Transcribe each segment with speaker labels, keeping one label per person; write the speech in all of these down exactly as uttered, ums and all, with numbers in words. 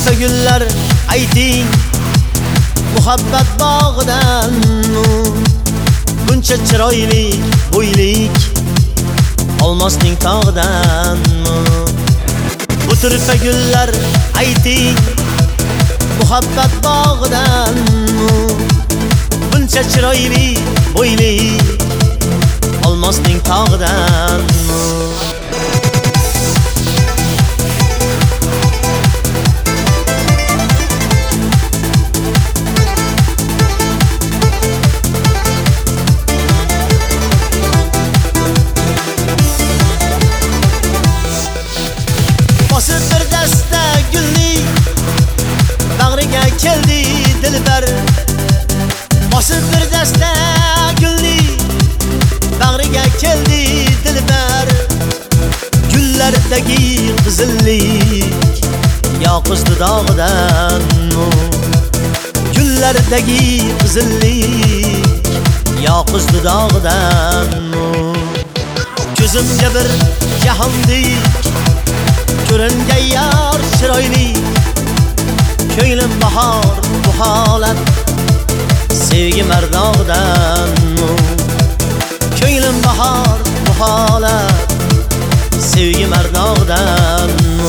Speaker 1: tursa gullar ayting muhabbat bog'idanmi? Buncha chiroyli bo'ylik olmosning tog'idanmi? Bu tursa gullar ayting muhabbat bog'idanmi? Buncha chiroyli bo'ylik olmosning tog'idanmi? Bosib bir dasta gulni bag'riga keldi dilbar. Bosib bir dasta gulni bag'riga keldi dilbar. Gullardagi qizillik yoqish dudog'idanmi? Gullardagi qizillik yoqish dudog'idanmi? Ko'zimga bir jahondek ko'ringan yar chiroyli, ko'nglim bahor bu holat sevgi mardog'idanmi? Ko'nglim bahor bu holat sevgi mardog'idanmi?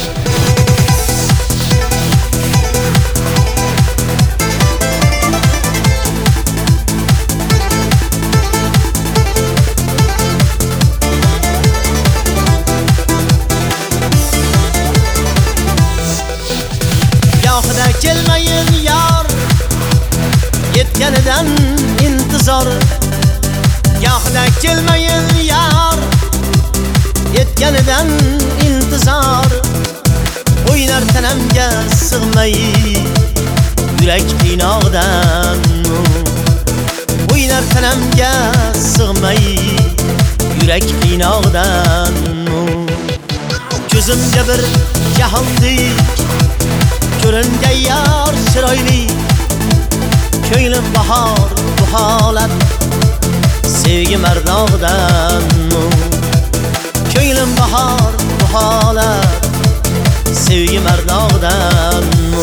Speaker 1: Yo'qda kelmayin yor, yetganidan intizor. Yo'qda kelmayin yor, yetganidan intizor. O'ynar tanamga sig'may yurak qiynog'idan. O'ynar tanamga sig'may yurak qiynog'idan. Ko'zimga bir jahondek ko'ringan yar chiroyli, ko'nglim bahor bu holat sevgi mardog'idanmi? Ko'nglim bahor bu holat sevgi mardog'idanmi?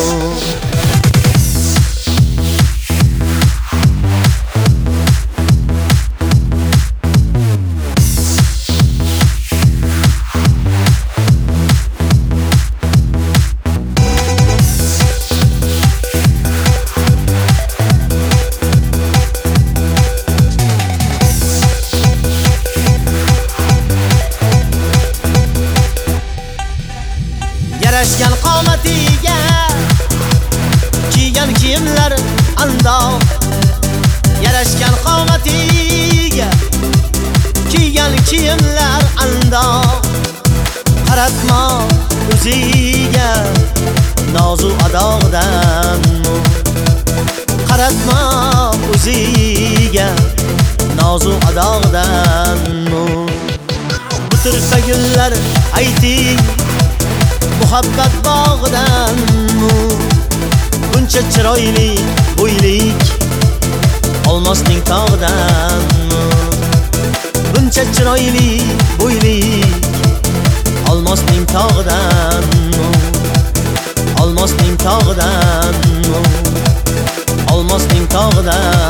Speaker 1: Yarashgan qomatiga kiygan kiyimlar andoq. Yarashgan qomatiga kiygan kiyimlar andoq. Qaratma o'ziga nozu adog'idanmi? Qaratma o'ziga nozu adog'idanmi? Bu tursa gullar ayting muhabbat bog'idanmi? Buncha chiroyli bo'ylik olmosning tog'idanmi? Buncha chiroyli bo'ylik olmosning tog'idanmi? Olmosning tog'idanmi? Olmosning tog'idan